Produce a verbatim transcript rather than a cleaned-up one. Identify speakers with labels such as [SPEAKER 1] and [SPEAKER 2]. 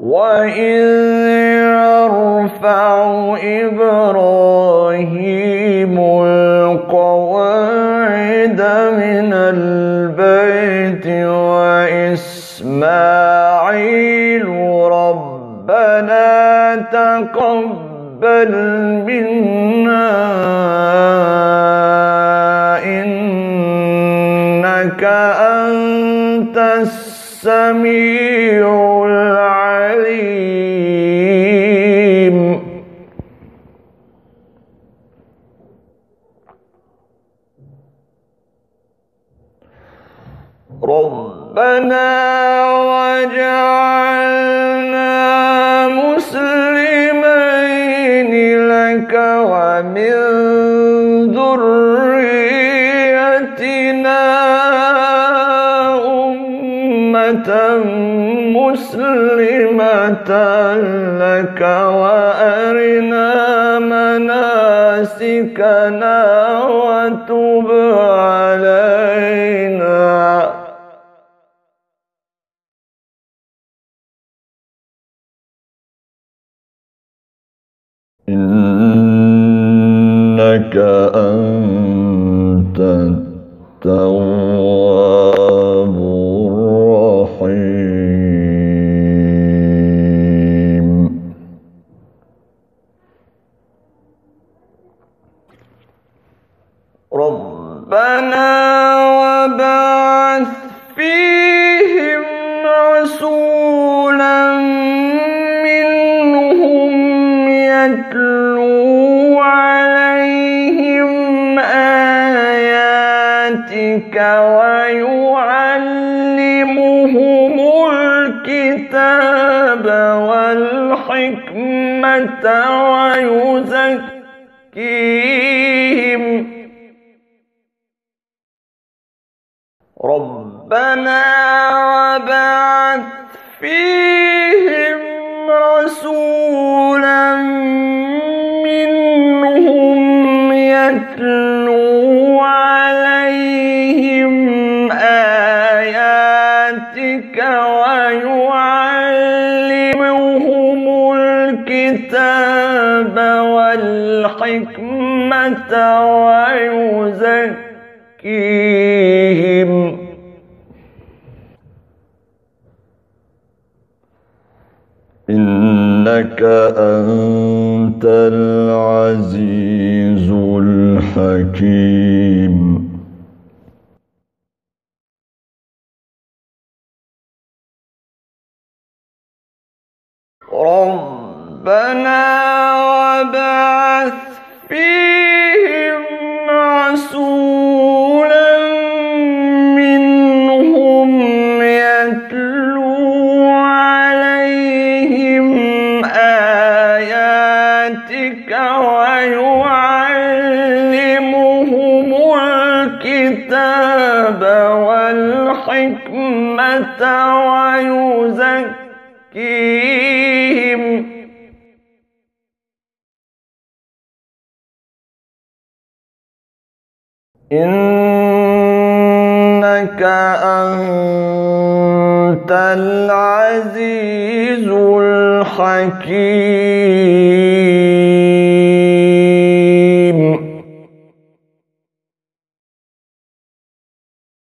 [SPEAKER 1] وَإِذْ يَرْفَعُ إِبْرَاهِيمُ الْقَوَاعِدَ مِنَ الْبَيْتِ وَإِسْمَاعِيلُ رَبَّنَا تَقَبَّلْ مِنَّا إِنَّكَ أَنتَ السَّمِيعُ الْعَلِيمُ. رَبَّنَا وَاجْعَلْنَا مُسْلِمَيْنِ لَكَ وَمِن ذُرِّيَّتِنَا أُمَّةً مُّسْلِمَةً لَكَ وَأَرِنَا مَنَاسِكَنَا وَتُبْ عَلَيْنَا إِنَّكَ أَنتَ التَّوَّابُ الرَّحِيمُ. رَبَّنَا وَابْعَثْ فِيهِمْ رَسُولًا مِّنْهُمْ يَتْلُو عَلَيْهِمْ آيَاتِكَ وَيُعَلِّمُهُمُ الْكِتَابَ وَالْحِكْمَةَ وَيُزَكِّيهِمْ. رَبَّنَا وَابْعَثْ فِيهِمْ رَسُولًا مِّنْهُمْ يَتْلُو عَلَيْهِمْ آيَاتِكَ وَيُعَلِّمُهُمُ الْكِتَابَ وَالْحِكْمَةَ وَيُزَكِّيهِمْ. إِنَّكَ أَنتَ الْعَزِيزُ الْحَكِيمُ. رَبَّنَا وَابْعَثْ فِيهِمْ رَسُولًا مِّنْهُمْ يَتْلُو عَلَيْهِمْ آيَاتِكَ وَيُعَلِّمُهُمُ الْكِتَابَ وَالْحِكْمَةَ وَيُزَكِّيهِمْ. إِنَّكَ أَنتَ الْعَزِيزُ الْحَكِيمُ.